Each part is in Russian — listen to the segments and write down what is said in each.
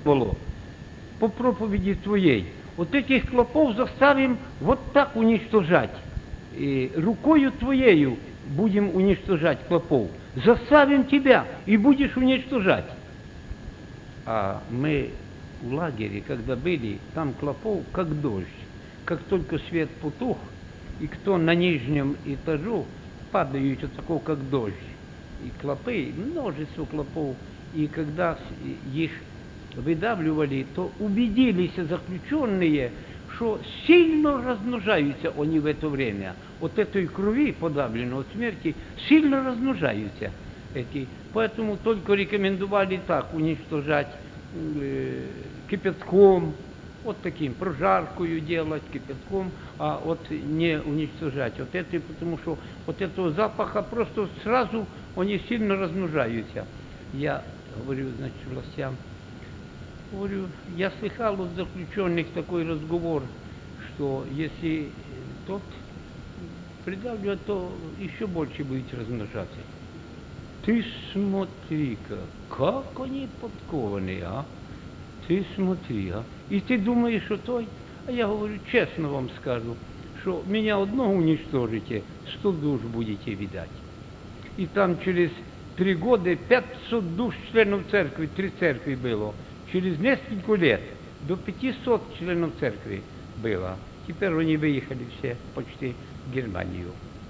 было по проповеди Твоей. Вот этих клопов заставим вот так уничтожать. И рукою Твоею будем уничтожать клопов. Заставим Тебя, и будешь уничтожать. А мы в лагере, когда были, там клопов как дождь. Как только свет потух, и кто на нижнем этажу, падают вот такого, как дождь. И клопы, множество клопов. И когда их выдавливали, то убедились заключенные, что сильно размножаются они в это время. От этой крови, подавленной от смерти, сильно размножаются эти. Поэтому только рекомендовали так уничтожать кипятком, вот таким, прожаркою делать кипятком, а вот не уничтожать. Вот это, потому что от этого запаха просто сразу они сильно размножаются. Я говорю, значит, властям, говорю, я слыхал от заключенных такой разговор, что если тот придавливает, то еще больше будете размножаться. Ты смотри-ка, как они подкованные, а? Ты смотри, а? И ты думаешь, что той? А я говорю, честно вам скажу, что меня одного уничтожите, 100 душ будете видать. И там через 3 года 500 душ членов церкви, 3 церкви было. Через несколько лет до 500 членов церкви было. Теперь они выехали все почти в Германию.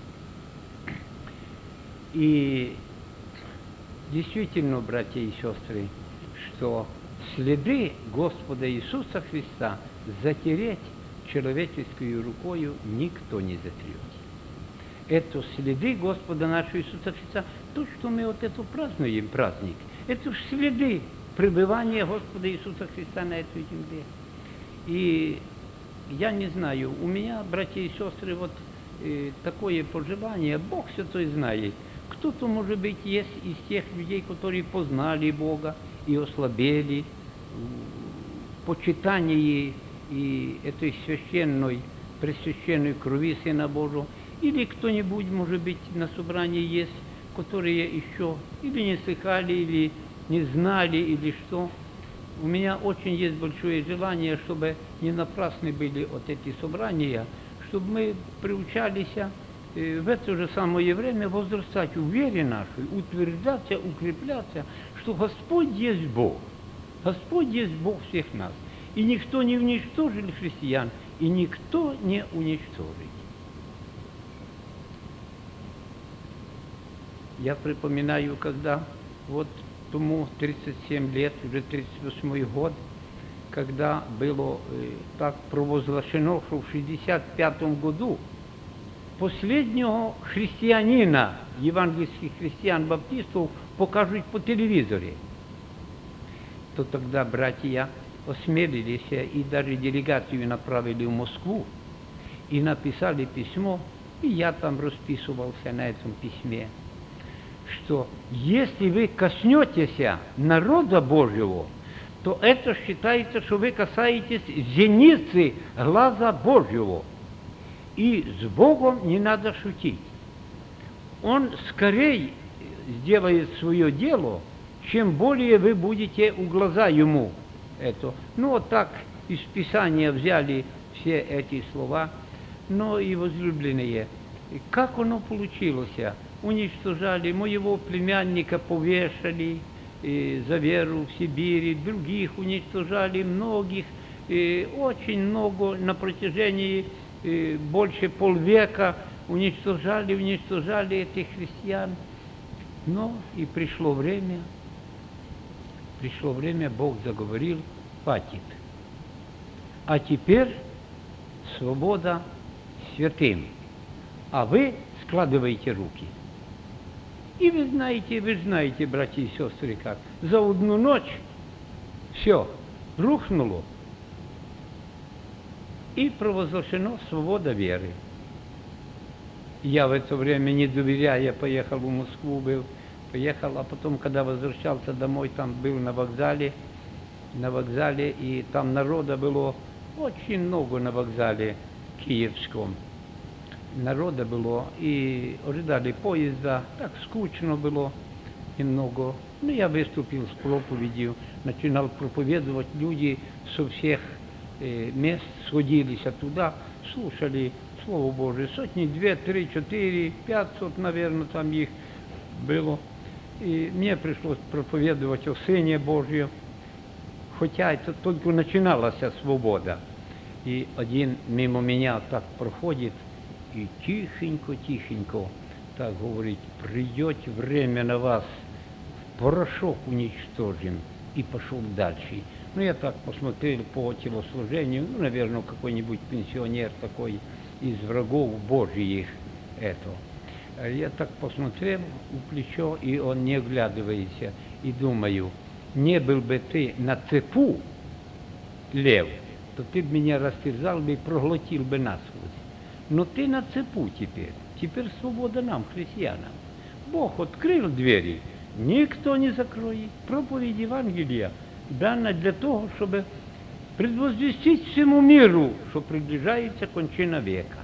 И действительно, братья и сестры, что следы Господа Иисуса Христа затереть человеческую рукою никто не затрет. Это следы Господа нашего Иисуса Христа, то, что мы вот это празднуем, праздник, это же следы пребывания Господа Иисуса Христа на этой земле. И я не знаю, у меня, братья и сестры, вот такое пожелание, Бог Святой знает. Кто-то, может быть, есть из тех людей, которые познали Бога и ослабели в почитании и этой священной, пресвященной крови Сына Божьего, или кто-нибудь, может быть, на собрании есть, которые еще или не слыхали, или не знали, или что. У меня очень есть большое желание, чтобы не напрасны были вот эти собрания, чтобы мы приучались в это же самое время возрастать в вере нашей, утверждаться, укрепляться, что Господь есть Бог. Господь есть Бог всех нас. И никто не уничтожил христиан, и никто не уничтожит. Я припоминаю, когда вот тому 37 лет, уже 38 год, когда было так провозглашено, что в 65 году последнего христианина, евангельских христиан-баптистов, покажут по телевизоре, то тогда братья осмелились и даже делегацию направили в Москву и написали письмо, и я там расписывался на этом письме, что если вы коснетесь народа Божьего, то это считается, что вы касаетесь зеницы глаза Божьего. И с Богом не надо шутить. Он скорее сделает свое дело, чем более вы будете у глаза ему. Это. Ну, вот так из Писания взяли все эти слова. Но и возлюбленные, как оно получилось? Уничтожали, моего племянника повешали за веру в Сибири, других уничтожали, многих, очень много на протяжении больше полвека уничтожали этих христиан. Но и пришло время, Бог заговорил, хватит. А теперь свобода святым, а вы складываете руки. И вы знаете, братья и сестры, как за одну ночь все рухнуло, и провозглашена свобода веры. Я в это время, не доверяя, поехал в Москву, поехал, а потом, когда возвращался домой, там был на вокзале, и там народа было очень много на вокзале киевском. Народа было, и ожидали поезда, так скучно было. немного. Ну, я выступил с проповедью, начинал проповедовать, люди со всех мест сходились оттуда, слушали Слово Божие, сотни, 2, 3, 4, 500, наверное, там их было. И мне пришлось проповедовать о Сыне Божьем, хотя это только начиналась свобода. И один мимо меня так проходит, и тихенько так говорит: придет время на вас, порошок уничтожим, и пошел дальше. Ну, я так посмотрел по телослужению, ну, наверное, какой-нибудь пенсионер такой из врагов Божьих это. Я так посмотрел в плечо, и он не оглядывается, и думаю, не был бы ты на цепу, лев, то ты бы меня растерзал бы и проглотил бы насквозь. Но ты на цепу теперь свобода нам, христианам. Бог открыл двери, никто не закроет. Проповедь Евангелия дана для того, чтобы предвозвестить всему миру, что приближается кончина века.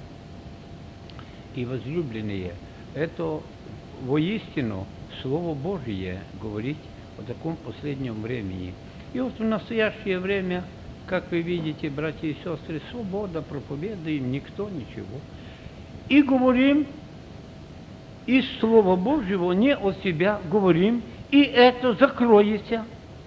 И, возлюбленные, это воистину Слово Божие говорит о таком последнем времени. И вот в настоящее время, как вы видите, братья и сестры, свобода, проповедуем, никто ничего. И говорим из Слова Божьего, не о себя говорим, и это закроется,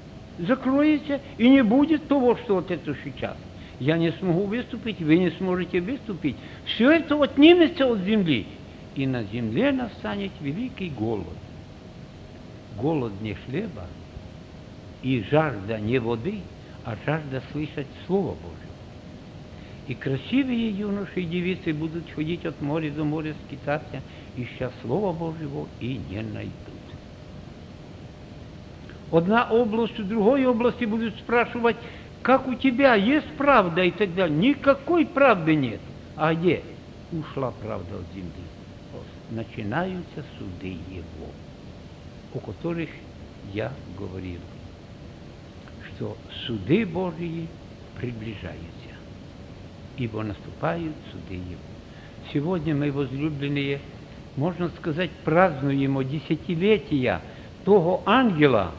и не будет того, что вот это сейчас. Я не смогу выступить, вы не сможете выступить. Все это отнимется от земли, и на земле настанет великий голод. Голод не хлеба, и жажда не воды, а жажда слышать Слово Божие. И красивые юноши и девицы будут ходить от моря до моря, скитаться, ища Слова Божьего, и не найдут. Одна область в другой области будут спрашивать, как у тебя, есть правда и так далее. Никакой правды нет. А где? Ушла правда от земли. Начинаются суды Его, о которых я говорил, что суды Божьи приближаются, ибо наступают суды Его. Сегодня мы, возлюбленные, можно сказать, празднуем десятилетия того ангела,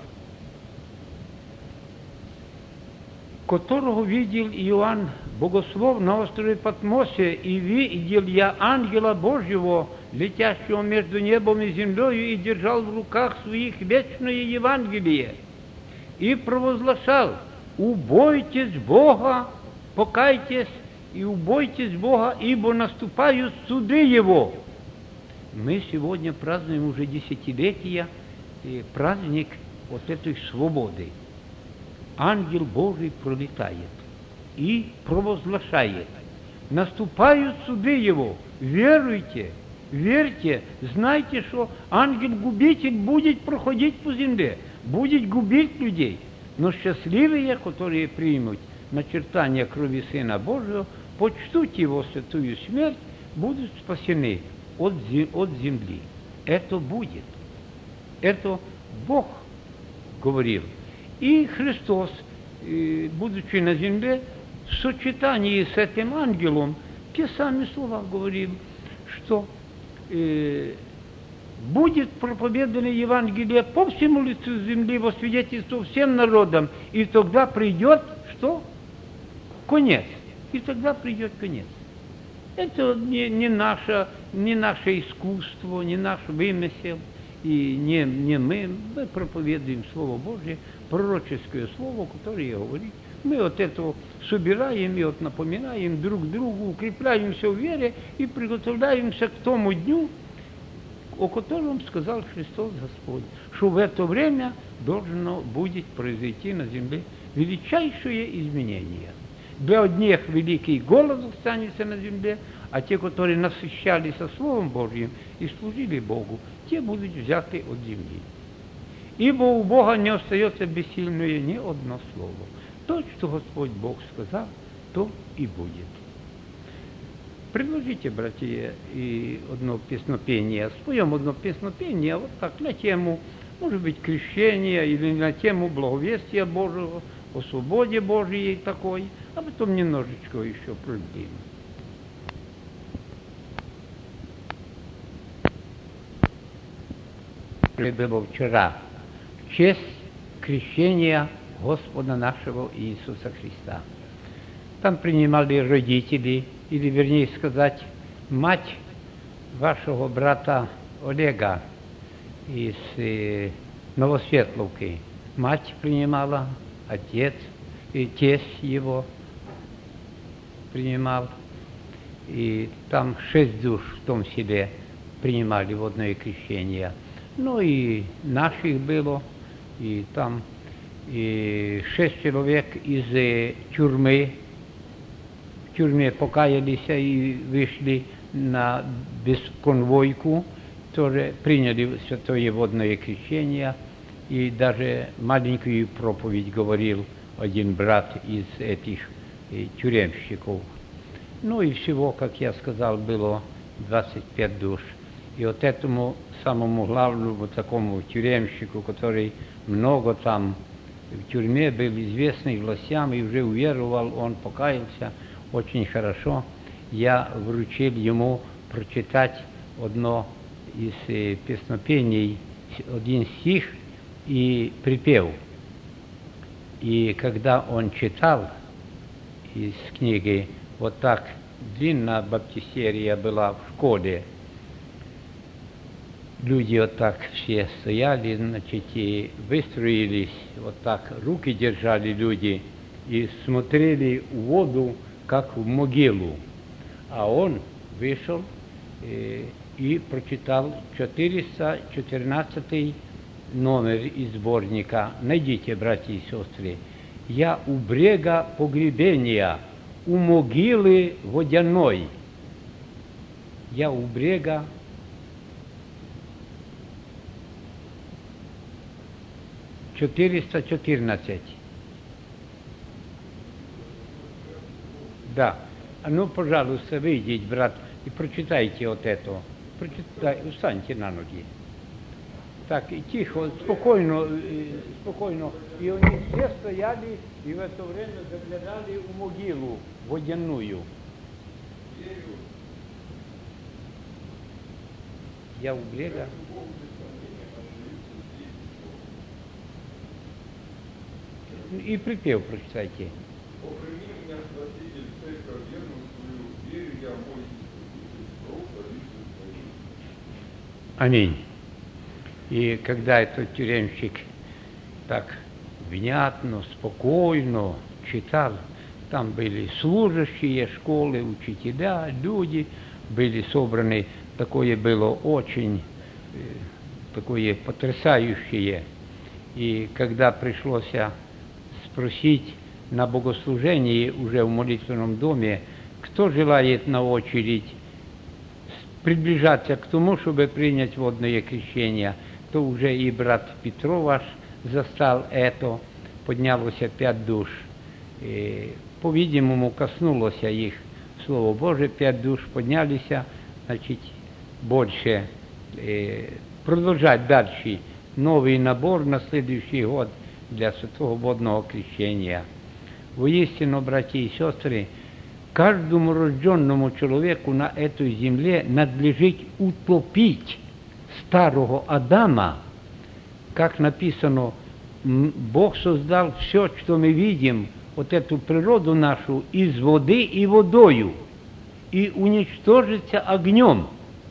которого видел Иоанн Богослов на острове Патмосе, и видел я ангела Божьего, летящего между небом и землей, и держал в руках своих вечное Евангелие, и провозглашал: убойтесь Бога, покайтесь и убойтесь Бога, ибо наступают суды Его. Мы сегодня празднуем уже десятилетия праздник вот этой свободы. Ангел Божий пролетает и провозглашает: наступают суды Его, веруйте, верьте, знайте, что ангел-губитель будет проходить по земле, будет губить людей, но счастливые, которые примут начертание крови Сына Божьего, почтут Его святую смерть, будут спасены от земли. Это будет. Это Бог говорил. И Христос, будучи на земле, в сочетании с этим ангелом, те самые слова говорил, что будет проповедано Евангелие по всему лицу земли во свидетельство всем народам, и тогда придет, что? Конец. И тогда придет конец. Это не наше искусство, не наш вымысел, и не мы проповедуем Слово Божие, пророческое слово, которое говорит. Мы от этого собираем и от напоминаем друг другу, укрепляемся в вере и приготовляемся к тому дню, о котором сказал Христос Господь, что в это время должно будет произойти на земле величайшее изменение. Для одних великий голод останется на земле, а те, которые насыщались Словом Божьим и служили Богу, те будут взяты от земли. Ибо у Бога не остается бессильное ни одно слово. То, что Господь Бог сказал, то и будет. Предложите, братья, и одно песнопение. Споем одно песнопение, вот так, на тему, может быть, крещения или на тему благовестия Божьего, о свободе Божьей такой, а потом немножечко еще продлим. служение было вчера в честь крещения Господа нашего Иисуса Христа. Там принимали родители, или вернее сказать, мать вашего брата Олега из Новосветловки. Мать принимала, отец и тесть его принимал. И там 6 душ в том селе принимали водное крещение. Ну и наших было, и там и 6 человек из тюрьмы. В тюрьме покаялись и вышли на бесконвойку, тоже приняли святое водное крещение, и даже маленькую проповедь говорил один брат из этих тюремщиков. Ну и всего, как я сказал, было 25 душ. И вот этому самому главному такому тюремщику, который много там в тюрьме был известный властям и уже уверовал, он покаялся очень хорошо. Я вручил ему прочитать одно из песнопений, один стих и припев. И когда он читал из книги, вот так длинная баптистерия была в школе, люди вот так все стояли, значит, и выстроились, вот так руки держали люди и смотрели в воду, как в могилу. А он вышел и прочитал 414 номер из сборника. Найдите, братья и сестры. «Я у брега погребения, у могилы водяной». Я у брега 414. Да. А ну, пожалуйста, выйдите, брат, и прочитайте вот это. Прочитайте, встаньте на ноги. Так, и тихо, спокойно, спокойно. И они все стояли и в это время заглядали в могилу водяную. Я у брега. И припев прочитайте. Аминь. И когда этот тюремщик так внятно, спокойно читал, там были служащие школы, учителя, люди были собраны, такое было очень такое потрясающее. И когда пришлось спросить на богослужении уже в молитвенном доме, кто желает на очередь приближаться к тому, чтобы принять водное крещение, то уже и брат Петро ваш застал это, поднялось 5 душ. И, по-видимому, коснулось их Слово Божие, 5 душ поднялись, значит, больше продолжать дальше новый набор на следующий год для святого водного крещения. Воистину, братья и сестры, каждому рожденному человеку на этой земле надлежит утопить старого Адама. Как написано, Бог создал все, что мы видим, вот эту природу нашу, из воды и водою, и уничтожится огнем.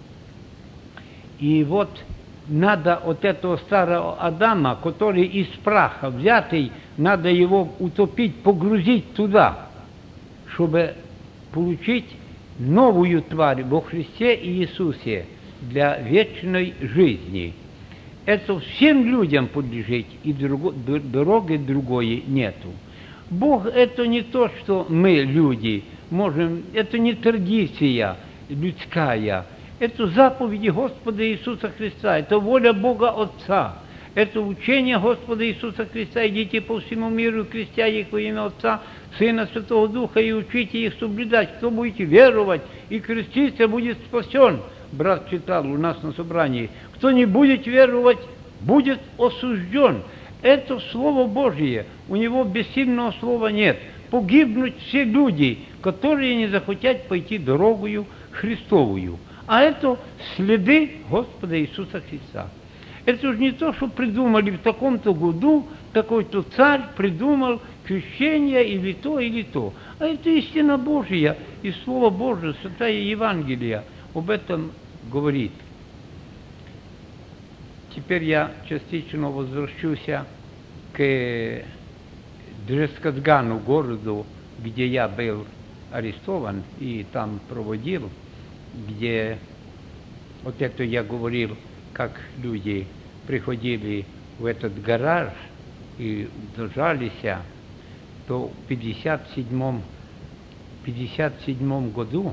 И вот надо вот этого старого Адама, который из праха взятый, надо его утопить, погрузить туда, чтобы получить новую тварь во Христе и Иисусе для вечной жизни. Это всем людям подлежит, и дороги другой нету. Бог — это не то, что мы, люди, можем, это не традиция людская, это заповеди Господа Иисуса Христа, это воля Бога Отца, это учение Господа Иисуса Христа. Идите по всему миру, крестя их во имя Отца, Сына, Святого Духа, и учите их соблюдать. Кто будете веровать и креститься, будет спасен. Брат читал у нас на собрании. Кто не будет веровать, будет осужден. Это Слово Божие. У него бессильного слова нет. Погибнут все люди, которые не захотят пойти дорогою Христовую. А это следы Господа Иисуса Христа. Это же не то, что придумали в таком-то году, такой-то царь придумал крещение или то, а это истина Божья, и Слово Божие, Святая Евангелие об этом говорит. Теперь я частично возвращусь к Дрескадгану, городу, где я был арестован и там проводил, где вот это я говорил, как люди приходили в этот гараж и держались, то в 57 году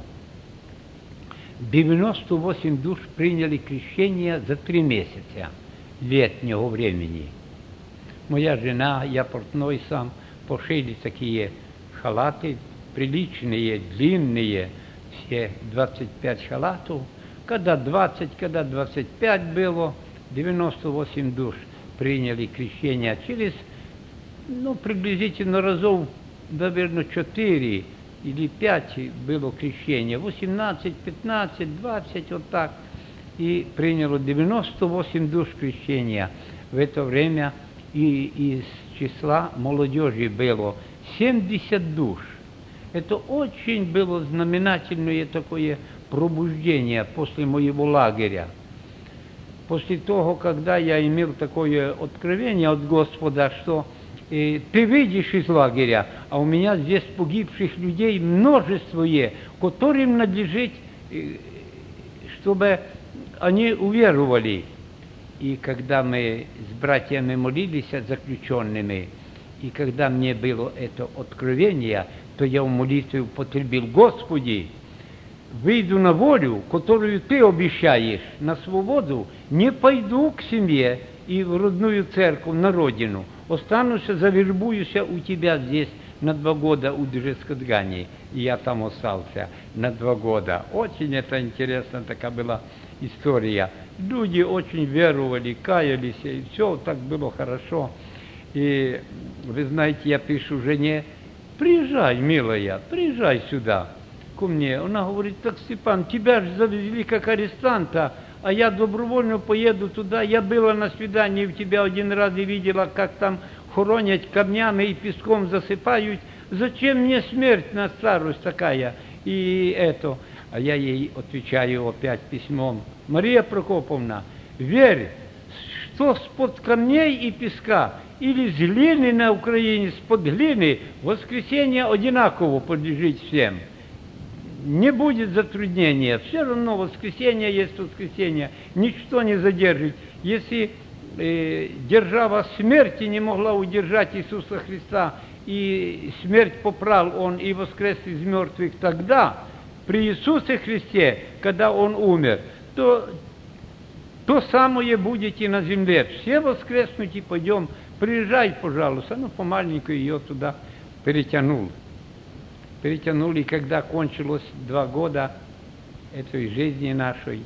98 душ приняли крещение за 3 месяца летнего времени. Моя жена, я портной сам, пошили такие халаты, приличные, длинные, все 25 халатов. Когда 20, когда 25 было, 98 душ приняли крещение. Через, приблизительно разов, наверное, 4 или 5 было крещение. 18, 15, 20, вот так. И приняло 98 душ крещения. В это время и из числа молодежи было 70 душ. Это очень было знаменательное такое пробуждение после моего лагеря. После того, когда я имел такое откровение от Господа, что ты выйдешь из лагеря, а у меня здесь погибших людей множество есть, которым надлежит, чтобы они уверовали. И когда мы с братьями молились заключенными, и когда мне было это откровение, то я в молитве употребил: Господи, выйду на волю, которую Ты обещаешь, на свободу, не пойду к семье и в родную церковь, на родину. Останусь, завербуюсь у Тебя здесь на 2 года у Дрескадгане. И я там остался на 2 года. Очень это интересная такая была история. Люди очень веровали, каялись, и все так было хорошо. И вы знаете, я пишу жене: приезжай, милая, приезжай сюда ко мне. Она говорит: так, Степан, тебя же завезли как арестанта, а я добровольно поеду туда. Я была на свидании у тебя 1 раз и видела, как там хоронят камнями и песком засыпают. Зачем мне смерть на старость такая? И это. А я ей отвечаю опять письмом: Мария Прокоповна, верь, что с-под камней и песка или с глины на Украине, с-под глины, воскресенье одинаково подлежит всем. Не будет затруднения. Все равно воскресенье есть воскресенье. Ничто не задержит. Если держава смерти не могла удержать Иисуса Христа, и смерть попрал Он и воскрес из мертвых тогда, при Иисусе Христе, когда Он умер, то самое будет и на земле. Все воскреснуть и пойдем. Приезжай, пожалуйста. Помаленьку ее туда перетянул. Перетянули, когда кончилось 2 года этой жизни нашей.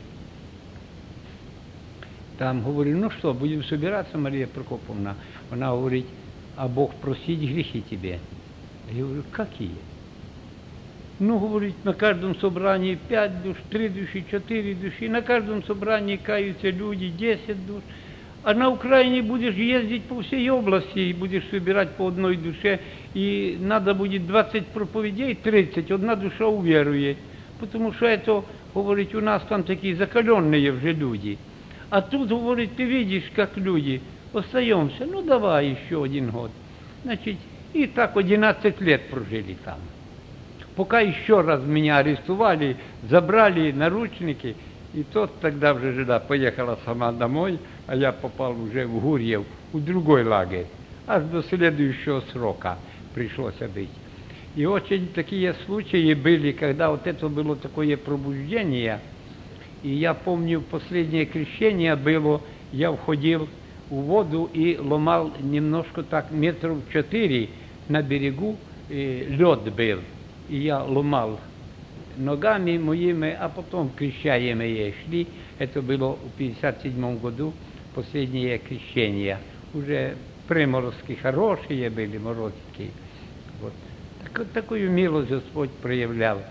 Там говорю: что, будем собираться, Мария Прокоповна? Она говорит: а Бог простит грехи тебе. Я говорю: какие? Говорит, на каждом собрании 5 душ, 3 души, 4 души, на каждом собрании каются люди, 10 душ. А на Украине будешь ездить по всей области и будешь собирать по 1 душе, и надо будет 20 проповедей, 30, 1 душа уверует. Потому что это, говорит, у нас там такие закаленные уже люди. А тут, говорит, ты видишь, как люди, остаемся, давай еще 1 год. Значит, и так 11 лет прожили там. Пока еще раз меня арестовали, забрали наручники, и тогда уже жена поехала сама домой, а я попал уже в Гурьев, в другой лагерь. Аж до следующего срока пришлось быть. И очень такие случаи были, когда вот это было такое пробуждение. И я помню, последнее крещение было, я входил в воду и ломал немножко так 4 метров на берегу, лед был. И я ломал ногами моими, а потом крещаемые шли. Это было в 57 году, последнее крещение. Уже приморозки хорошие были, морозки. Вот. Такую милость Господь проявлял.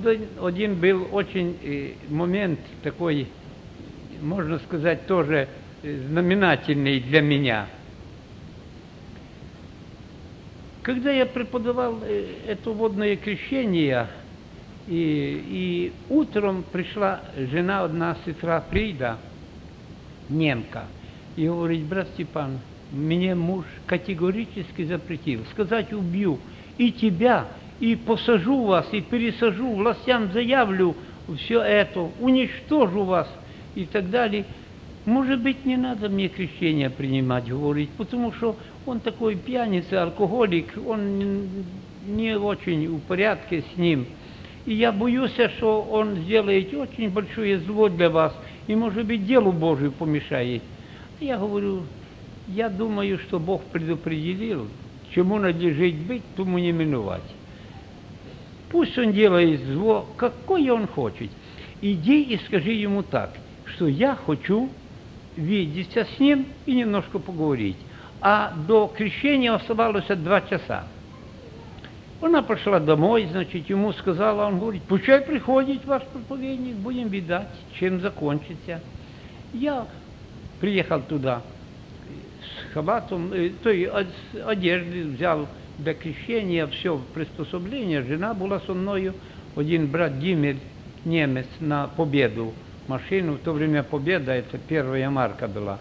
Один был очень момент такой, можно сказать, тоже знаменательный для меня. Когда я преподавал это водное крещение, и утром пришла жена, одна сестра Фрида, немка, и говорит: брат Степан, мне муж категорически запретил, сказать убью и тебя, и посажу вас, и пересажу, властям заявлю все это, уничтожу вас и так далее. Может быть, не надо мне крещение принимать, говорит, потому что он такой пьяница, алкоголик, он не очень в порядке с ним. И я боюсь, что он сделает очень большое зло для вас, и, может быть, делу Божию помешает. Я говорю, я думаю, что Бог предопределил, чему надлежит быть, тому не миновать. Пусть он делает зло, какое он хочет. Иди и скажи ему так, что я хочу видеться с ним и немножко поговорить. А до крещения оставалось 2 часа. Она пошла домой, значит, ему сказала, он говорит: пускай приходит ваш проповедник, будем видать, чем закончится. Я приехал туда с халатом, той одежды взял для крещения, все приспособление. Жена была со мною, один брат Димир, немец, на Победу машину. В то время Победа, это 1 марка была.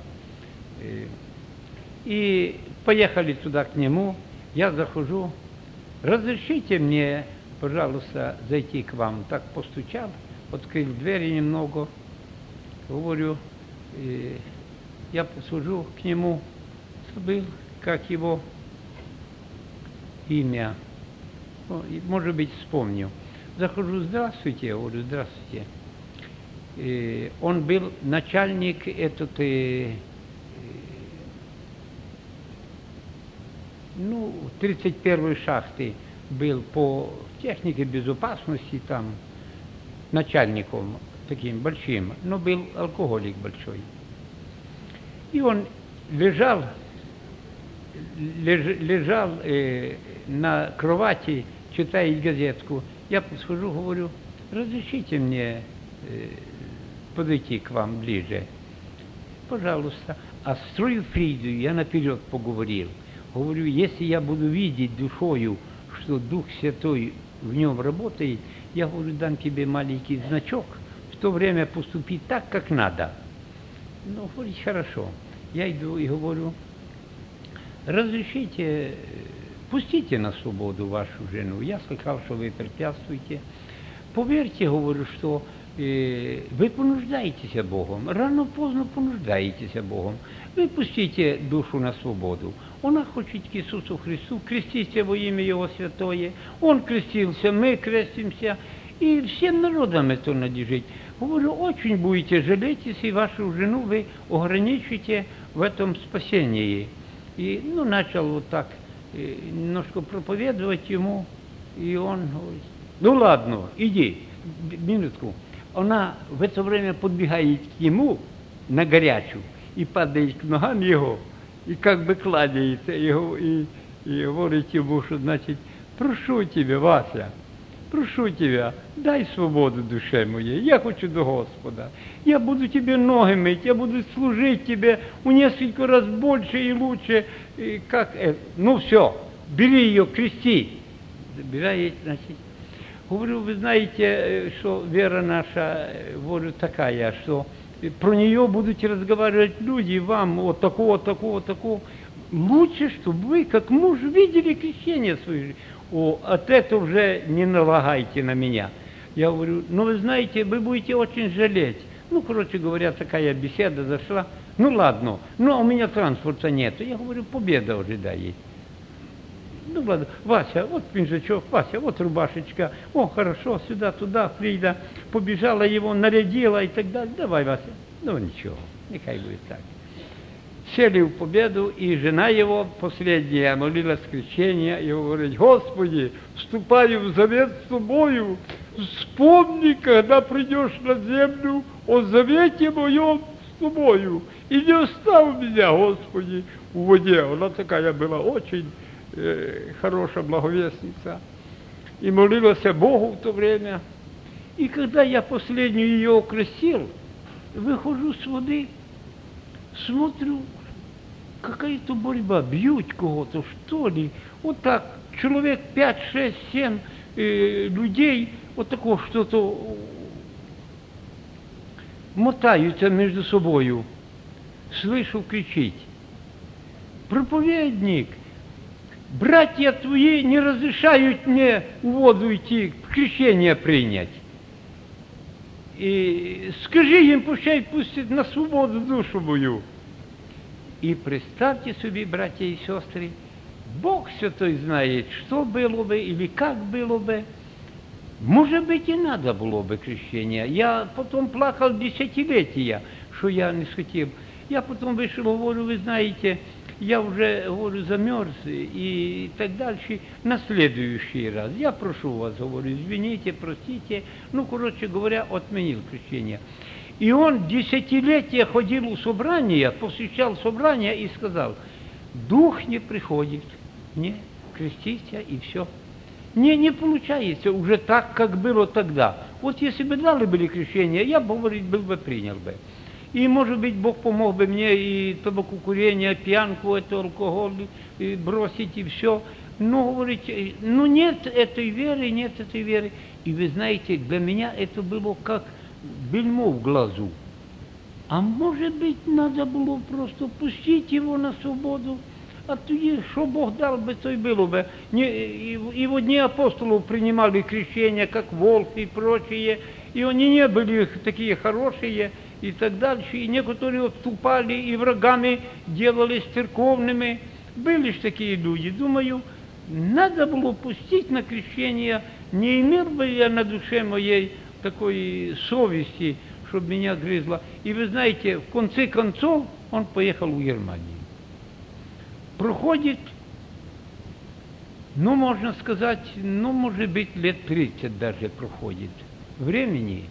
И поехали туда к нему, я захожу. Разрешите мне, пожалуйста, зайти к вам. Так постучал, открыл двери немного, говорю, я подхожу к нему, забыл, как его имя, может быть, вспомню. Захожу: здравствуйте, я говорю, здравствуйте. Он был начальник 31-й шахты, был по технике безопасности там начальником таким большим, но был алкоголик большой. И он лежал на кровати, читает газетку. Я подхожу, говорю: разрешите мне подойти к вам ближе? Пожалуйста. А с сестрой Фриду я наперед поговорил. Говорю, если я буду видеть душою, что Дух Святой в нем работает, я говорю, дам тебе маленький значок, в то время поступи так, как надо. Ну, говорит, хорошо. Я иду и говорю: разрешите, пустите на свободу вашу жену. Я слыхал, что вы препятствуете. Поверьте, говорю, что вы понуждаетесь Богом, рано-поздно понуждаетесь Богом. Вы пустите душу на свободу. Она хочет к Иисусу Христу, креститься во имя Его Святое. Он крестился, мы крестимся, и всем народам это надлежит. Говорю, очень будете жалеть, если вашу жену вы ограничите в этом спасении. И, начал вот так немножко проповедовать ему, и он говорит: ну ладно, иди, минутку. Она в это время подбегает к нему на горячую и падает к ногам его, и как бы кладется его, и говорит ему, что, значит, прошу тебя, Вася, прошу тебя, дай свободу душе моей, я хочу до Господа, я буду тебе ноги мыть, я буду служить тебе в несколько раз больше и лучше, и как это. Ну все, бери ее, крести. Забирает, значит. Говорю, вы знаете, что вера наша, говорю, такая, что про нее будут разговаривать люди, вам вот такого, такого, такого. Лучше, чтобы вы, как муж, видели крещение свое. От этого уже не налагайте на меня. Я говорю, вы знаете, вы будете очень жалеть. Короче говоря, такая беседа зашла. Ладно, у меня транспорта нет. Я говорю, Победа уже, да, есть. Ладно, Вася, вот пинжачок, Вася, вот рубашечка, хорошо, сюда, туда, Фрида, побежала его, нарядила и так далее. Давай, Вася, ничего, нехай будет так. Сели в Победу, и жена его, последняя, молилась крещения, и говорит: Господи, вступаю в завет с тобою, вспомни, когда придешь на землю, о завете моем с тобою, и не оставь меня, Господи, в воде. Она такая была очень хорошая благовестница, и молилась Богу в то время. И когда я последнюю ее окрестил, выхожу с воды, Смотрю, какая-то борьба, бьют кого-то, что ли. Вот так, человек 5, 6, 7 людей, вот такого что-то мотаются между собою. Слышу кричить: проповедник, братья твои не разрешают мне в воду идти, крещение принять. И скажи им, пущай пустят на свободу душу мою. И представьте себе, братья и сестры, Бог Святой знает, что было бы или как было бы. Может быть, и надо было бы крещение. Я потом плакал десятилетия, что я не схотел. Я потом вышел, говорю, вы знаете, я уже, говорю, замерз и так дальше. На следующий раз я прошу вас, говорю, извините, простите. Ну, короче говоря, отменил крещение. И он десятилетия ходил у собрания, посещал собрания и сказал: дух не приходит, не крестите и все. Не получается уже так, как было тогда. Вот если бы дали были крещение, я бы, говорит, был бы принял бы. И, может быть, Бог помог бы мне и табакокурение, пьянку, это алкоголь и бросить и все. Но, говорите, ну нет этой веры, нет этой веры. И вы знаете, для меня это было как бельмо в глазу. А может быть, надо было просто пустить его на свободу. А тоді, что Бог дал бы, то и было бы. И вот дни апостолов принимали крещение, как Волк и прочие, и они не были такие хорошие, и так дальше. И некоторые отступали, и врагами делались церковными. Были же такие люди. Думаю, надо было пустить на крещение, не имел бы я на душе моей такой совести, чтобы меня грызло. И вы знаете, в конце концов, он поехал в Германию. Проходит, ну, можно сказать, ну, может быть, лет 30 даже проходит времени.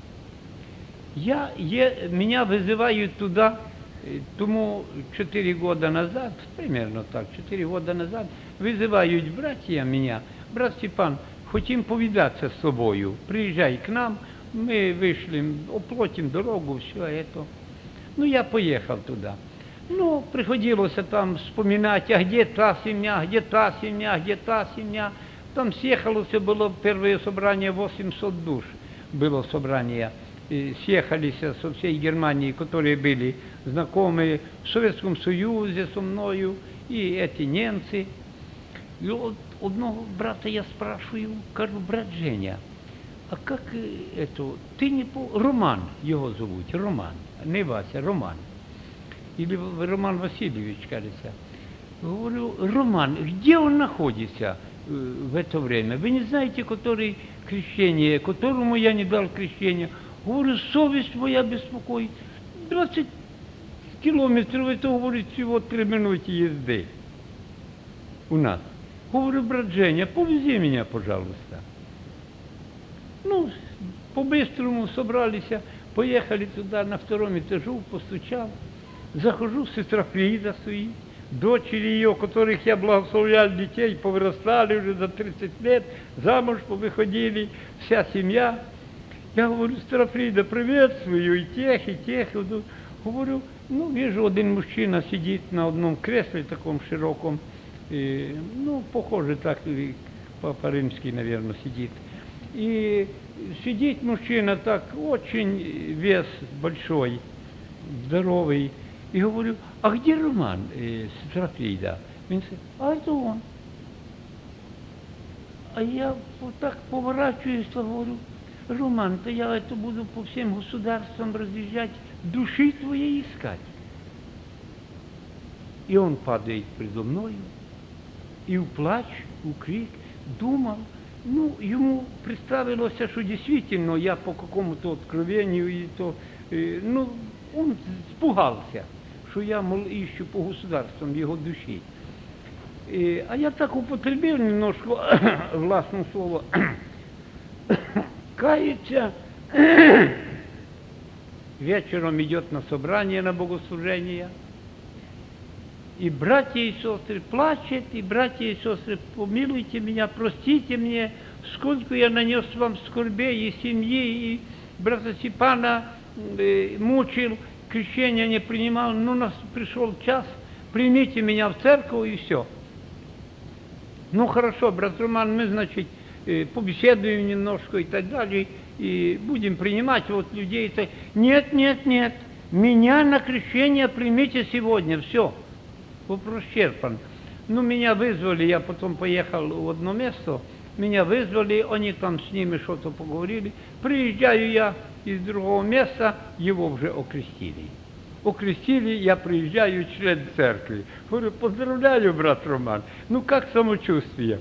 Меня вызывают туда, тому 4 года назад, примерно так, 4 года назад, вызывают братья меня: брат Степан, хотим повидаться с тобою, приезжай к нам, мы вышли, оплатим дорогу, все это. Ну, я поехал туда. Ну, приходилось там вспоминать, а где та семья, где та семья, где та семья. Там съехалось, было первое собрание, 800 душ было собрание. И съехались со всей Германии, которые были знакомы в Советском Союзе со мною, и эти немцы. И вот одного брата я спрашиваю, кажу: брат Женя, а как это, ты не Роман его зовут, Роман, не Вася, Роман. Или Роман Васильевич, кажется. Говорю: Роман, где он находится в это время? Вы не знаете, который крещение, которому я не дал крещение? Говорю: совесть моя беспокоит. 20 километров, это, говорит, всего 3 минуты езды у нас. Говорю: брат Женя, повези меня, пожалуйста. Ну, по-быстрому собрались, поехали туда, на 2-м этажу, постучал. Захожу, сестра Фрида стоит, дочери ее, которых я благословлял, детей, повырастали уже за 30 лет, замуж повыходили, вся семья. Я говорю: сестра Фрида, приветствую, и тех. Говорю, ну, вижу, один мужчина сидит на одном кресле, таком широком, ну, похоже так, Папа Римский, наверное, сидит. И сидит мужчина так, очень вес большой, здоровый. И говорю: а где Роман, сестра Фрида? Он говорит: а это он. А я вот так поворачиваюсь, говорю: Роман-то я это буду по всем государствам разъезжать, души твоей искать. И он падает предо мною, и в плач, в крик, думал. Ну, ему представилось, что действительно я по какому-то откровению, и то, ну, он испугался, что я, мол, ищу по государствам его души. А я так употребил немножко властное слово каяться. Вечером идет на собрание, на богослужение. И братья и сестры плачут, и братья и сестры, помилуйте меня, простите мне, сколько я нанес вам скорбей и семьи, и брата Степана мучил, крещение не принимал, ну, нас пришел час, примите меня в церковь и все. Ну, хорошо, брат Роман, мы, значит, побеседуем немножко и так далее, и будем принимать вот людей. Нет, нет, нет, меня на крещение примите сегодня, все, вопрос исчерпан. Ну, меня вызвали, я потом поехал в одно место, меня вызвали, они там с ними что-то поговорили. Приезжаю я из другого места, его уже окрестили. Окрестили, я приезжаю, член церкви. Говорю, поздравляю, брат Роман. Ну, как самочувствие?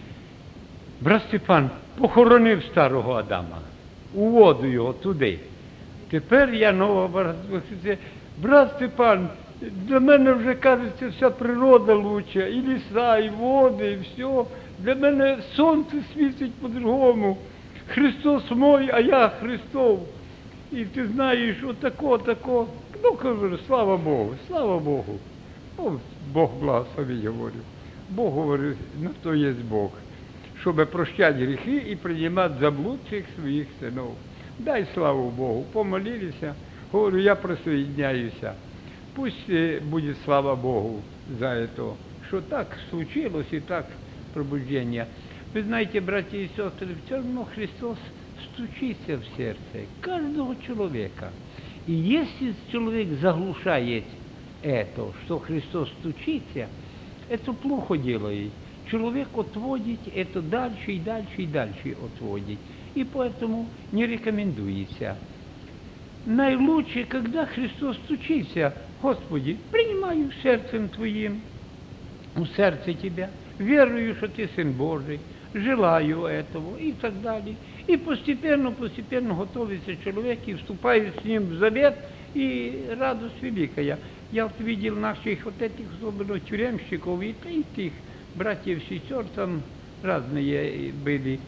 Брат Степан похоронив старого Адама, у воду його туди. Тепер я нова, брат Степан, для мене вже, кажеться, вся природа лучша, і ліса, і води, і все. Для мене сонце світить по-другому. Христос мой, а я Христов. І ти знаєш, отако. Ну, кажу, слава Богу, слава Богу. Бог благословить, говорю. Бог, говорю, на то є Бог. Щоб прощати гріхи і приймати заблудших своїх синів. Дай славу Богу. Помолилися, говорю, я присоединяюся. Пусть будет слава Богу за это, что так случилось и так пробуждение. Вы знаете, братья и сестры, все равно Христос стучится в сердце каждого человека. И если человек заглушает это, что Христос стучится, это плохо делает. Человек отводит это дальше и дальше и дальше отводит. И поэтому не рекомендуется. Наилучше, когда Христос стучится, Господи, принимаю сердцем Твоим, в сердце Тебя, верую, что Ты Сын Божий, желаю этого и так далее. И постепенно готовится человек и вступает с ним в завет, и радость великая. Я вот видел наших вот этих, особенно тюремщиков, и этих братьев и сестер, там разные были.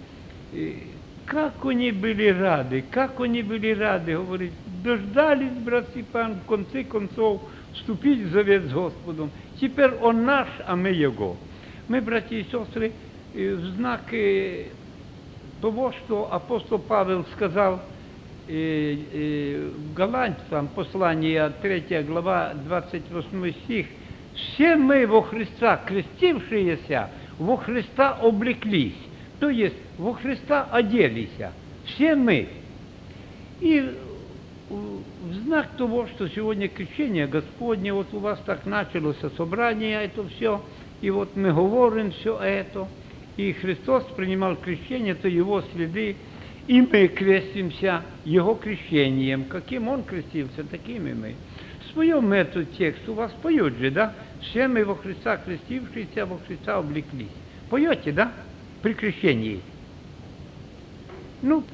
Как они были рады, говорит, дождались, брат Степан, в конце концов, вступить в завет с Господом. Теперь Он наш, а мы Его. Мы, братья и сестры, в знак того, что апостол Павел сказал Галатам, послание 3 глава, 28 стих, «Все мы во Христа, крестившиеся, во Христа облеклись». То есть во Христа оделись, все мы. И в знак того, что сегодня крещение Господне, вот у вас так началось собрание, это все, и вот мы говорим все это, и Христос принимал крещение, это Его следы, и мы крестимся Его крещением. Каким Он крестился, такими мы. В своем этот текст у вас поют же, да? Все мы во Христа крестившиеся, во Христа облеклись. Поете, да? При крещении. Ну,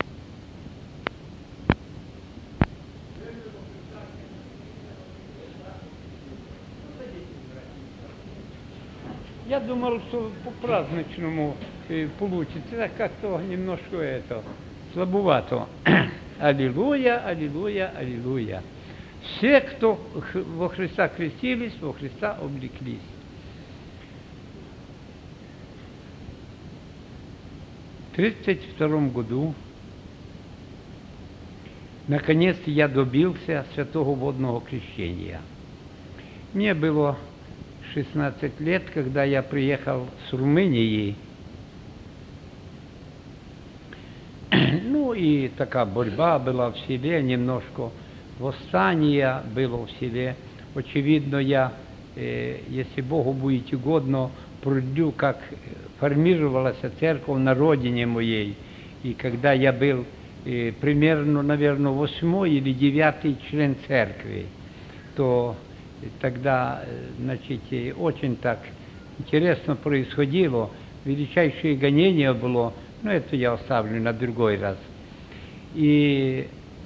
я думал, что по-праздничному получится, так как-то немножко это, слабовато. Аллилуйя, аллилуйя, аллилуйя. Все, кто во Христа крестились, во Христа облеклись. В 1932 году наконец-то я добился святого водного крещения. Мне было 16 лет, когда я приехал с Румынии. Ну и такая борьба была в селе, немножко восстание было в селе. Очевидно, я, если Богу будет угодно, пройду, как формировалась церковь на родине моей. И когда я был примерно, наверное, 8 или 9 член церкви, то тогда, значит, очень так интересно происходило. Величайшее гонение было, но это я оставлю на другой раз. И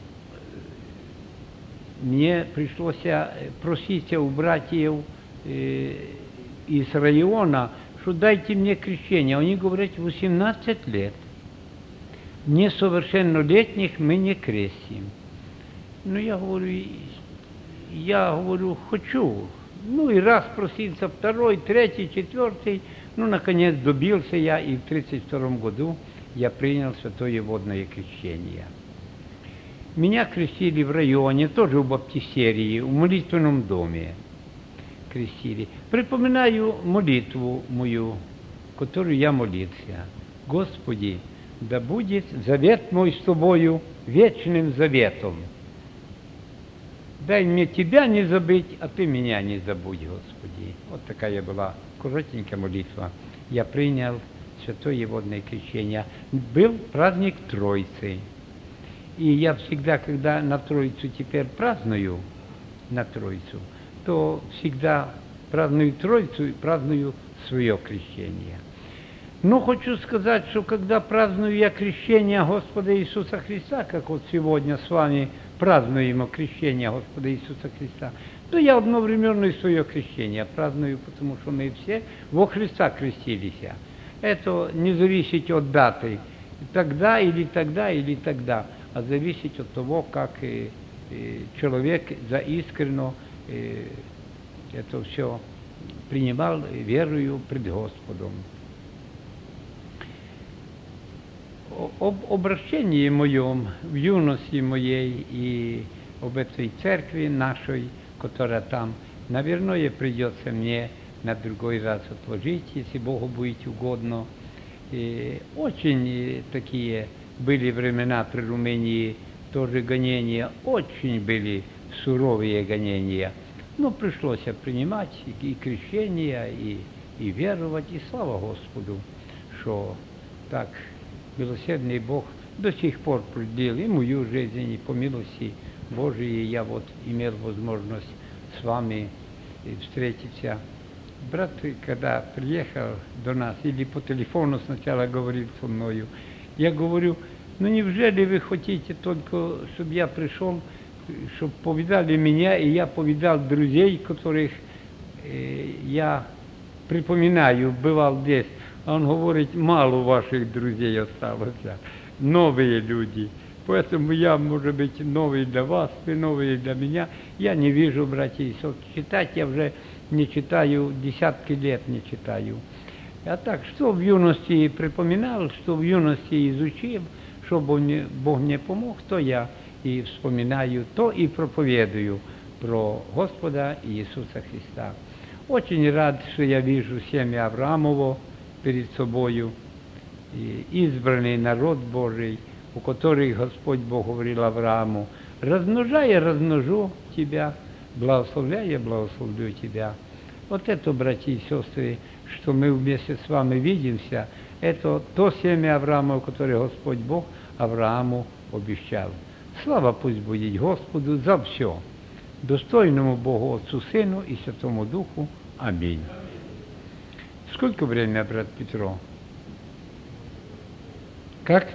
мне пришлось просить у братьев из района, что дайте мне крещение. Они говорят, 18 лет. Несовершеннолетних мы не крестим. Ну, я говорю, хочу. Ну, и раз просился, второй, третий, четвертый. Ну, наконец, добился я, и в 1932 году я принял святое водное крещение. Меня крестили в районе, тоже в баптистерии, в молитвенном доме крестили. Припоминаю молитву мою, которую я молился. Господи, да будет завет мой с Тобою вечным заветом. Дай мне Тебя не забыть, а Ты меня не забудь, Господи. Вот такая была коротенькая молитва. Я принял святое водное крещение. Был праздник Троицы. И я всегда, когда на Троицу теперь праздную, на Троицу, то всегда праздную Троицу и праздную свое крещение. Но хочу сказать, что когда праздную я крещение Господа Иисуса Христа, как вот сегодня с вами празднуем крещение Господа Иисуса Христа, то я одновременно и свое крещение праздную, потому что мы все во Христа крестились. Это не зависит от даты, тогда или тогда или тогда, а зависит от того, как человек заискренно это все принимал верою пред Господом. Об обращении моем, в юности моей и об этой церкви нашей, которая там, наверное, придется мне на другой раз отложить, если Богу будет угодно. И очень такие были времена при Румынии, тоже гонения, очень были суровые гонения. Но пришлось принимать и крещение, и веровать, и слава Господу, что так милосердный Бог до сих пор продлил и мою жизнь, и по милости Божией я вот имел возможность с вами встретиться. Брат, когда приехал до нас, или по телефону сначала говорил со мною, я говорю, ну неужели вы хотите только, чтобы я пришел, чтобы повидали меня, и я повидал друзей, которых я припоминаю, бывал здесь. А он говорит, мало ваших друзей осталось, новые люди. Поэтому я, может быть, новый для вас, вы новые для меня. Я не вижу, братья и сестры, читать я уже не читаю, десятки лет не читаю. А так, что в юности припоминал, что в юности изучил, что Бог мне помог, то я и вспоминаю, то и проповедую про Господа Иисуса Христа. Очень рад, что я вижу семя Авраамово перед собою, и избранный народ Божий, у которых Господь Бог говорил Аврааму, размножая, размножу тебя, благословляя, благословлю тебя. Вот это, братья и сестры, что мы вместе с вами видимся, это то семя Авраама, которое Господь Бог Аврааму обещал. Слава пусть будет Господу за все. Достойному Богу Отцу, Сыну и Святому Духу. Аминь. Сколько времени, брат Петро? Как?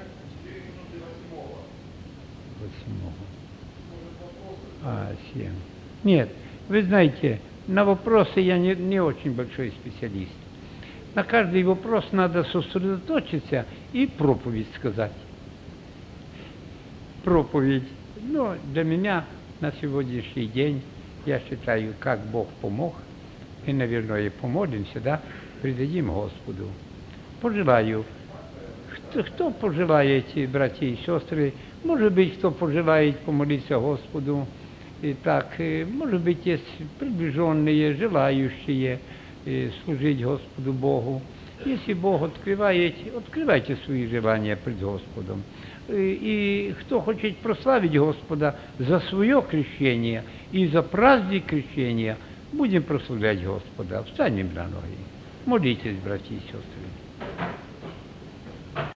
7. Нет, вы знаете, на вопросы я не очень большой специалист. На каждый вопрос надо сосредоточиться и проповедь сказать. Проповедь. Но для меня на сегодняшний день, я считаю, как Бог помог, и, наверное, помолимся, да, предадим Господу. Пожелаю, кто пожелаете, братья и сестры, может быть, кто пожелает помолиться Господу, и так, может быть, есть приближенные, желающие служить Господу Богу. Если Бог открывайте свои желания пред Господом. И кто хочет прославить Господа за свое крещение и за праздник крещения, будем прославлять Господа. Встанем на ноги. Молитесь, братья и сестры.